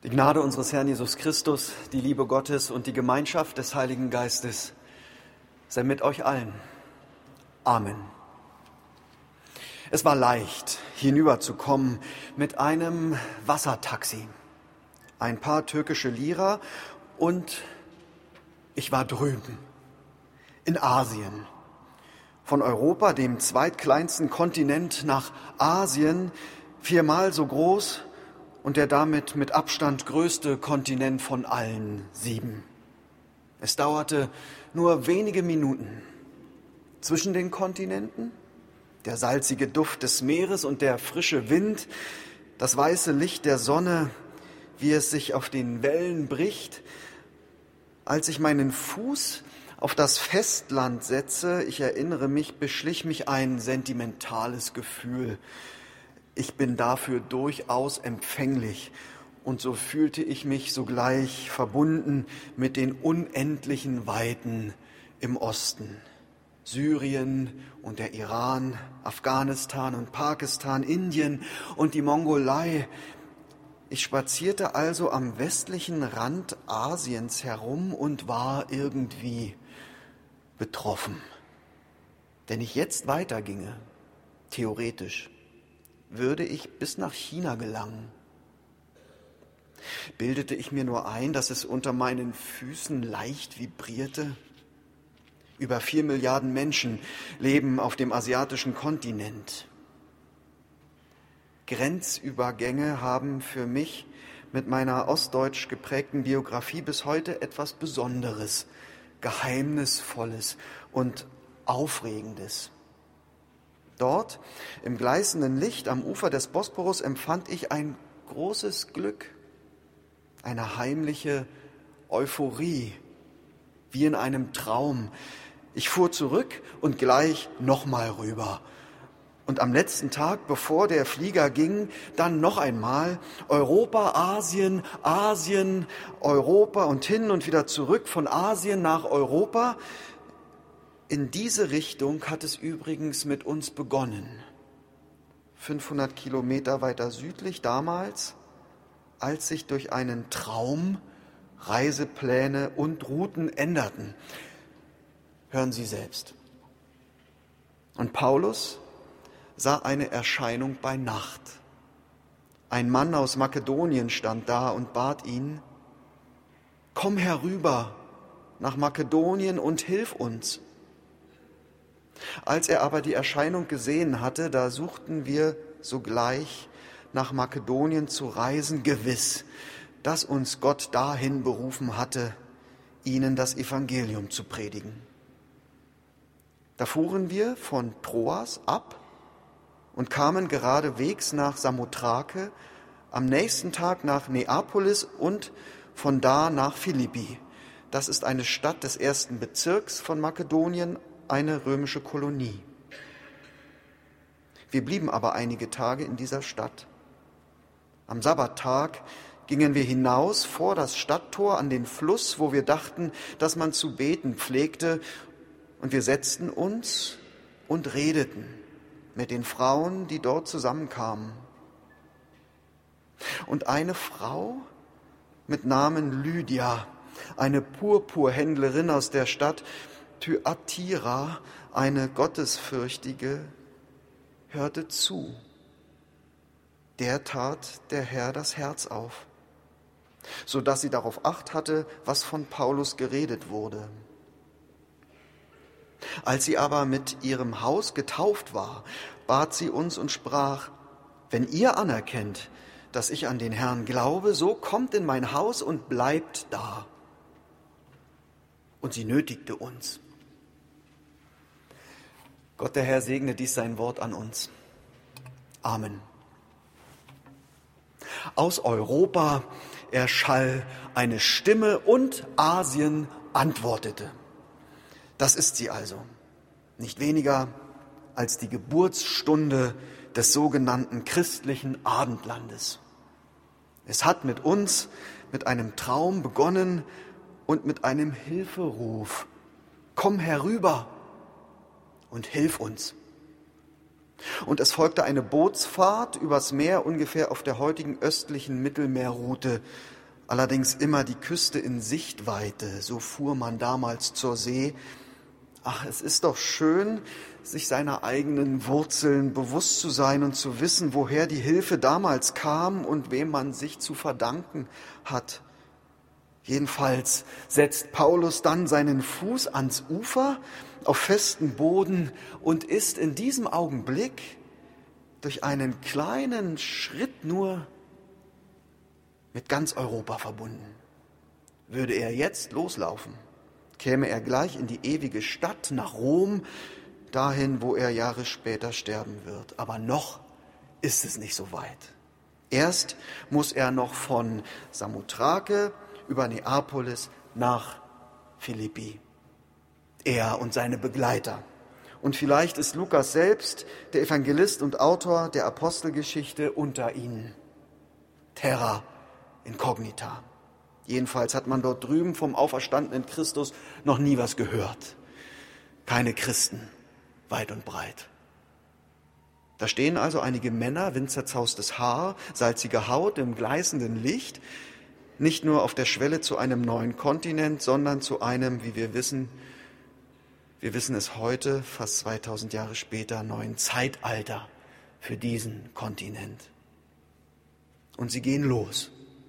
Die Gnade unseres Herrn Jesus Christus, die Liebe Gottes und die Gemeinschaft des Heiligen Geistes sei mit euch allen. Amen. Es war leicht, hinüberzukommen mit einem Wassertaxi. Ein paar türkische Lira und ich war drüben, in Asien. Von Europa, dem zweitkleinsten Kontinent nach Asien, 4-mal so groß und der damit mit Abstand größte Kontinent von allen 7. Es dauerte nur wenige Minuten. Zwischen den Kontinenten, der salzige Duft des Meeres und der frische Wind, das weiße Licht der Sonne, wie es sich auf den Wellen bricht. Als ich meinen Fuß auf das Festland setze, ich erinnere mich, beschlich mich ein sentimentales Gefühl. Ich bin dafür durchaus empfänglich und so fühlte ich mich sogleich verbunden mit den unendlichen Weiten im Osten. Syrien und der Iran, Afghanistan und Pakistan, Indien und die Mongolei. Ich spazierte also am westlichen Rand Asiens herum und war irgendwie betroffen. Wenn ich jetzt weiterginge, theoretisch, würde ich bis nach China gelangen. Bildete ich mir nur ein, dass es unter meinen Füßen leicht vibrierte? Über 4 Milliarden Menschen leben auf dem asiatischen Kontinent. Grenzübergänge haben für mich mit meiner ostdeutsch geprägten Biografie bis heute etwas Besonderes, Geheimnisvolles und Aufregendes. Dort, im gleißenden Licht am Ufer des Bosporus, empfand ich ein großes Glück, eine heimliche Euphorie, wie in einem Traum. Ich fuhr zurück und gleich nochmal rüber. Und am letzten Tag, bevor der Flieger ging, dann noch einmal Europa, Asien, Asien, Europa und hin und wieder zurück von Asien nach Europa. In diese Richtung hat es übrigens mit uns begonnen. 500 Kilometer weiter südlich damals, als sich durch einen Traum Reisepläne und Routen änderten. Hören Sie selbst. Und Paulus sah eine Erscheinung bei Nacht. Ein Mann aus Makedonien stand da und bat ihn: Komm herüber nach Makedonien und hilf uns. Als er aber die Erscheinung gesehen hatte, da suchten wir sogleich nach Makedonien zu reisen, gewiss, dass uns Gott dahin berufen hatte, ihnen das Evangelium zu predigen. Da fuhren wir von Troas ab und kamen geradewegs nach Samothrake, am nächsten Tag nach Neapolis und von da nach Philippi. Das ist eine Stadt des 1. Bezirks von Makedonien, eine römische Kolonie. Wir blieben aber einige Tage in dieser Stadt. Am Sabbattag gingen wir hinaus vor das Stadttor an den Fluss, wo wir dachten, dass man zu beten pflegte, und wir setzten uns und redeten mit den Frauen, die dort zusammenkamen. Und eine Frau mit Namen Lydia, eine Purpurhändlerin aus der Stadt Thyatira, eine Gottesfürchtige, hörte zu. Der tat der Herr das Herz auf, so dass sie darauf Acht hatte, was von Paulus geredet wurde. Als sie aber mit ihrem Haus getauft war, bat sie uns und sprach: Wenn ihr anerkennt, dass ich an den Herrn glaube, so kommt in mein Haus und bleibt da. Und sie nötigte uns. Gott, der Herr, segne dies sein Wort an uns. Amen. Aus Europa erschall eine Stimme und Asien antwortete. Das ist sie also, nicht weniger als die Geburtsstunde des sogenannten christlichen Abendlandes. Es hat mit uns, mit einem Traum begonnen und mit einem Hilferuf. Komm herüber und hilf uns. Und es folgte eine Bootsfahrt übers Meer, ungefähr auf der heutigen östlichen Mittelmeerroute, allerdings immer die Küste in Sichtweite, so fuhr man damals zur See. Ach, es ist doch schön, sich seiner eigenen Wurzeln bewusst zu sein und zu wissen, woher die Hilfe damals kam und wem man sich zu verdanken hat. Jedenfalls setzt Paulus dann seinen Fuß ans Ufer auf festen Boden und ist in diesem Augenblick durch einen kleinen Schritt nur mit ganz Europa verbunden. Würde er jetzt loslaufen, käme er gleich in die ewige Stadt, nach Rom, dahin, wo er Jahre später sterben wird. Aber noch ist es nicht so weit. Erst muss er noch von Samothrake über Neapolis nach Philippi. Er und seine Begleiter. Und vielleicht ist Lukas selbst, der Evangelist und Autor der Apostelgeschichte, unter ihnen. Terra incognita. Jedenfalls hat man dort drüben vom auferstandenen Christus noch nie was gehört. Keine Christen, weit und breit. Da stehen also einige Männer, winzerzaustes Haar, salzige Haut im gleißenden Licht, nicht nur auf der Schwelle zu einem neuen Kontinent, sondern zu einem, wie wir wissen es heute, fast 2000 Jahre später, neuen Zeitalter für diesen Kontinent. Und sie gehen los.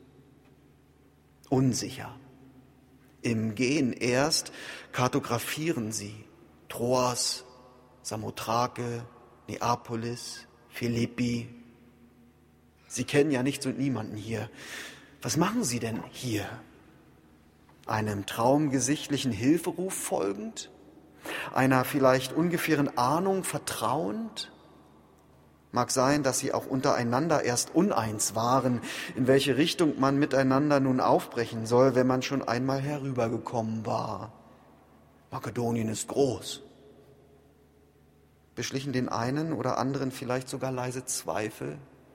Unsicher. Im Gehen erst kartografieren sie Troas, Samothrake, Neapolis, Philippi. Sie kennen ja nichts und niemanden hier. Was machen Sie denn hier? Einem traumgesichtlichen Hilferuf folgend? Einer vielleicht ungefähren Ahnung vertrauend? Mag sein, dass sie auch untereinander erst uneins waren, in welche Richtung man miteinander nun aufbrechen soll, wenn man schon einmal herübergekommen war. Makedonien ist groß. Beschlichen den einen oder anderen vielleicht sogar leise Zweifel?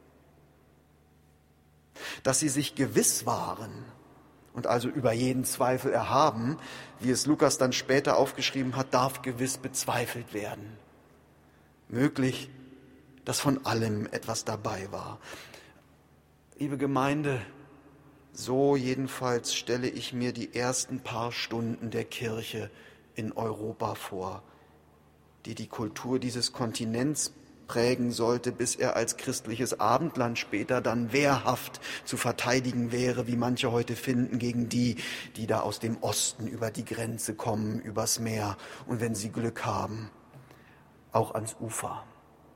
Dass sie sich gewiss waren und also über jeden Zweifel erhaben, wie es Lukas dann später aufgeschrieben hat, darf gewiss bezweifelt werden. Möglich, dass von allem etwas dabei war. Liebe Gemeinde, so jedenfalls stelle ich mir die ersten paar Stunden der Kirche in Europa vor, die die Kultur dieses Kontinents prägen sollte, bis er als christliches Abendland später dann wehrhaft zu verteidigen wäre, wie manche heute finden, gegen die, die da aus dem Osten über die Grenze kommen, übers Meer und wenn sie Glück haben, auch ans Ufer.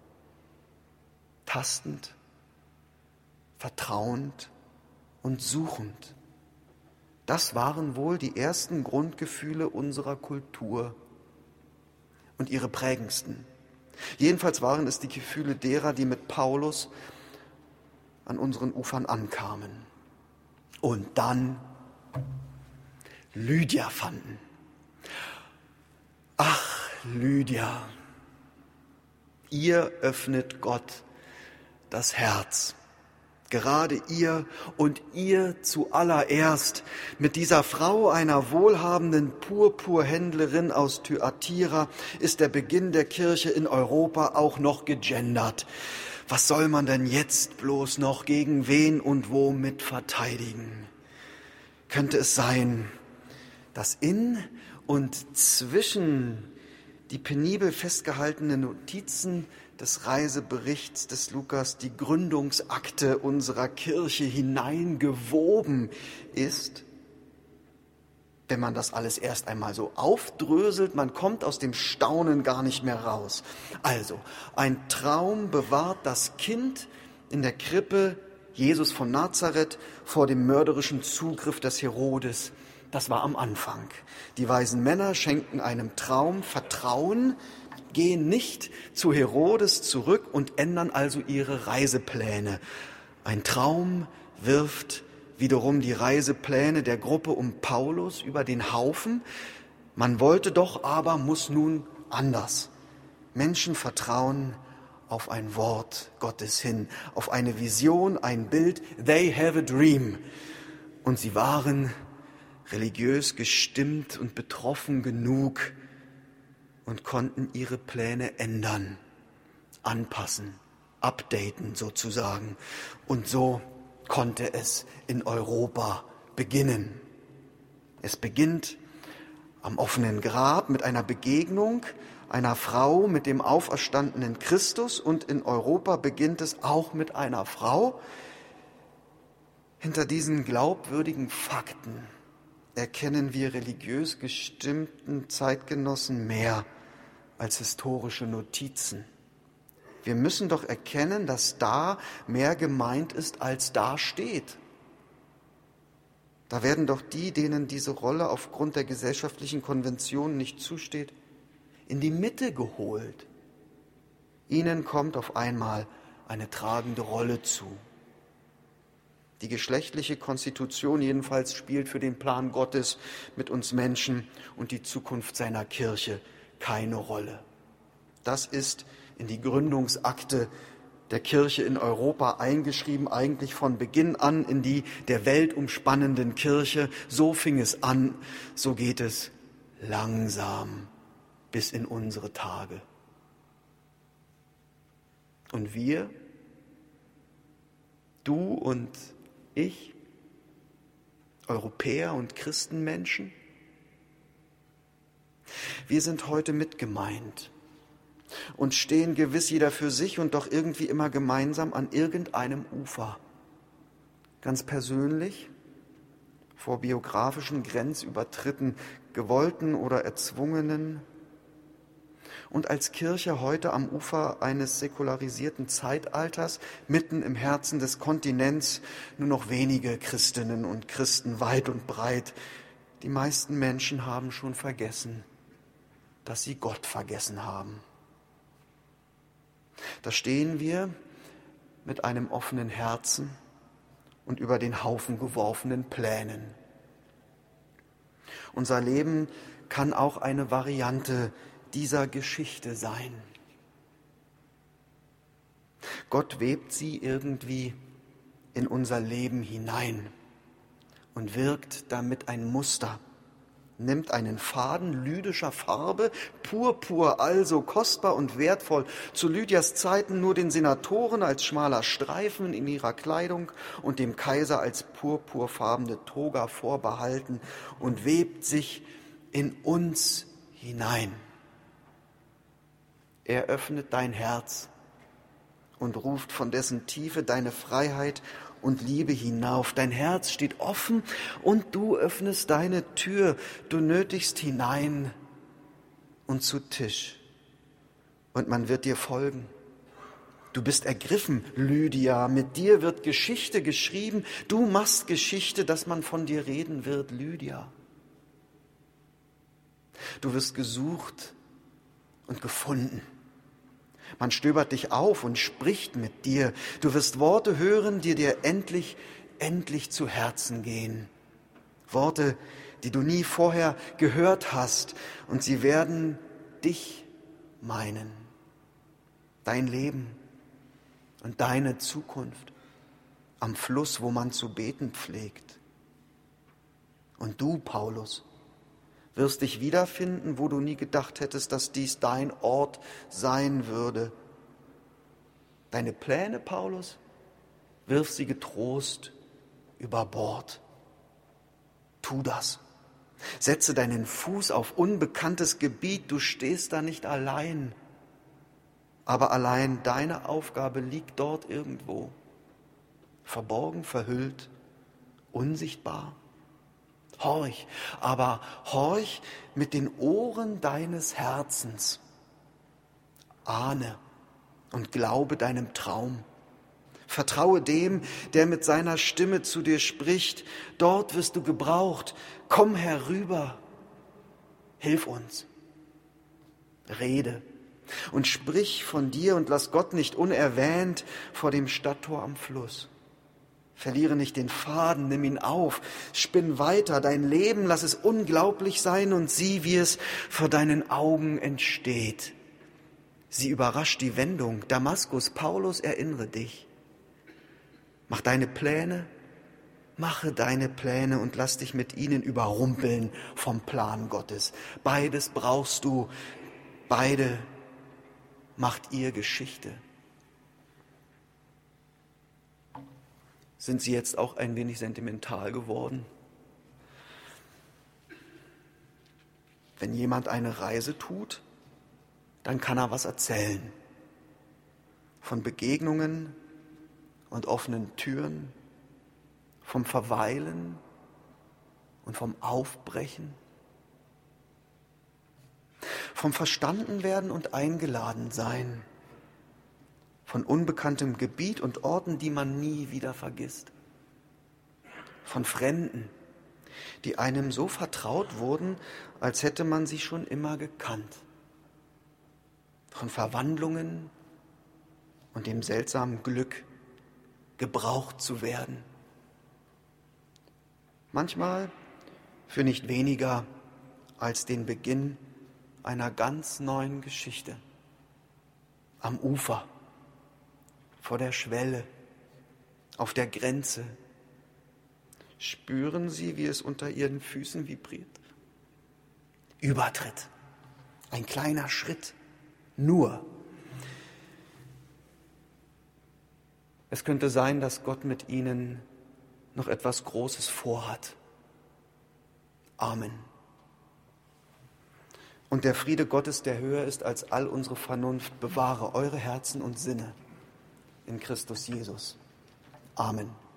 Tastend, vertrauend und suchend. Das waren wohl die ersten Grundgefühle unserer Kultur und ihre prägendsten. Jedenfalls waren es die Gefühle derer, die mit Paulus an unseren Ufern ankamen und dann Lydia fanden. Ach, Lydia, ihr öffnet Gott das Herz. Gerade ihr und ihr zuallererst mit dieser Frau, einer wohlhabenden Purpurhändlerin aus Thyatira, ist der Beginn der Kirche in Europa auch noch gegendert. Was soll man denn jetzt bloß noch gegen wen und womit verteidigen? Könnte es sein, dass in und zwischen die penibel festgehaltenen Notizen des Reiseberichts des Lukas die Gründungsakte unserer Kirche hineingewoben ist? Wenn man das alles erst einmal so aufdröselt, man kommt aus dem Staunen gar nicht mehr raus. Also, ein Traum bewahrt das Kind in der Krippe, Jesus von Nazareth, vor dem mörderischen Zugriff des Herodes. Das war am Anfang. Die weisen Männer schenken einem Traum Vertrauen, gehen nicht zu Herodes zurück und ändern also ihre Reisepläne. Ein Traum wirft wiederum die Reisepläne der Gruppe um Paulus über den Haufen. Man wollte doch, aber muss nun anders. Menschen vertrauen auf ein Wort Gottes hin, auf eine Vision, ein Bild. They have a dream. Und sie waren religiös gestimmt und betroffen genug und konnten ihre Pläne ändern. anpassen, updaten sozusagen. Und so konnte es in Europa beginnen. Es beginnt am offenen Grab mit einer Begegnung einer Frau mit dem auferstandenen Christus, und in Europa beginnt es auch mit einer Frau. Hinter diesen glaubwürdigen Fakten erkennen wir religiös gestimmten Zeitgenossen mehr als historische Notizen. Wir müssen doch erkennen, dass da mehr gemeint ist, als da steht. Da werden doch die, denen diese Rolle aufgrund der gesellschaftlichen Konventionen nicht zusteht, in die Mitte geholt. Ihnen kommt auf einmal eine tragende Rolle zu. Die geschlechtliche Konstitution jedenfalls spielt für den Plan Gottes mit uns Menschen und die Zukunft seiner Kirche keine Rolle. Das ist in die Gründungsakte der Kirche in Europa eingeschrieben, eigentlich von Beginn an in die der Welt umspannenden Kirche. So fing es an, so geht es langsam bis in unsere Tage. Und wir, du und ich, Europäer und Christenmenschen, wir sind heute mitgemeint und stehen gewiss jeder für sich und doch irgendwie immer gemeinsam an irgendeinem Ufer. Ganz persönlich, vor biografischen Grenzübertritten, gewollten oder erzwungenen, und als Kirche heute am Ufer eines säkularisierten Zeitalters, mitten im Herzen des Kontinents, nur noch wenige Christinnen und Christen weit und breit. Die meisten Menschen haben schon vergessen, dass sie Gott vergessen haben. Da stehen wir mit einem offenen Herzen und über den Haufen geworfenen Plänen. Unser Leben kann auch eine Variante dieser Geschichte sein. Gott webt sie irgendwie in unser Leben hinein und wirkt damit ein Muster, nimmt einen Faden lydischer Farbe, Purpur also kostbar und wertvoll, zu Lydias Zeiten nur den Senatoren als schmaler Streifen in ihrer Kleidung und dem Kaiser als purpurfarbene Toga vorbehalten, und webt sich in uns hinein. Er öffnet dein Herz und ruft von dessen Tiefe deine Freiheit und Liebe hinauf. Dein Herz steht offen und du öffnest deine Tür. Du nötigst hinein und zu Tisch. Und man wird dir folgen. Du bist ergriffen, Lydia. Mit dir wird Geschichte geschrieben. Du machst Geschichte, dass man von dir reden wird, Lydia. Du wirst gesucht und gefunden. Man stöbert dich auf und spricht mit dir. Du wirst Worte hören, die dir endlich zu Herzen gehen. Worte, die du nie vorher gehört hast, und sie werden dich meinen. Dein Leben und deine Zukunft am Fluss, wo man zu beten pflegt. Und du, Paulus, wirst dich wiederfinden, wo du nie gedacht hättest, dass dies dein Ort sein würde. Deine Pläne, Paulus, wirf sie getrost über Bord. Tu das. Setze deinen Fuß auf unbekanntes Gebiet, du stehst da nicht allein. Aber allein deine Aufgabe liegt dort irgendwo, verborgen, verhüllt, unsichtbar. Horch, aber horch mit den Ohren deines Herzens. Ahne und glaube deinem Traum. Vertraue dem, der mit seiner Stimme zu dir spricht. Dort wirst du gebraucht. Komm herüber. Hilf uns. Rede und sprich von dir und lass Gott nicht unerwähnt vor dem Stadttor am Fluss. Verliere nicht den Faden, nimm ihn auf, spinn weiter dein Leben, lass es unglaublich sein und sieh, wie es vor deinen Augen entsteht. Sie überrascht die Wendung. Damaskus, Paulus, erinnere dich. Mache deine Pläne und lass dich mit ihnen überrumpeln vom Plan Gottes. Beides brauchst du, beide macht ihr Geschichte. Sind Sie jetzt auch ein wenig sentimental geworden? Wenn jemand eine Reise tut, dann kann er was erzählen. Von Begegnungen und offenen Türen, vom Verweilen und vom Aufbrechen, vom Verstandenwerden und Eingeladensein, von unbekanntem Gebiet und Orten, die man nie wieder vergisst, von Fremden, die einem so vertraut wurden, als hätte man sie schon immer gekannt, von Verwandlungen und dem seltsamen Glück, gebraucht zu werden. Manchmal für nicht weniger als den Beginn einer ganz neuen Geschichte. Am Ufer, vor der Schwelle, auf der Grenze. Spüren Sie, wie es unter Ihren Füßen vibriert? Übertritt, ein kleiner Schritt, nur. Es könnte sein, dass Gott mit Ihnen noch etwas Großes vorhat. Amen. Und der Friede Gottes, der höher ist als all unsere Vernunft, bewahre eure Herzen und Sinne in Christus Jesus. Amen.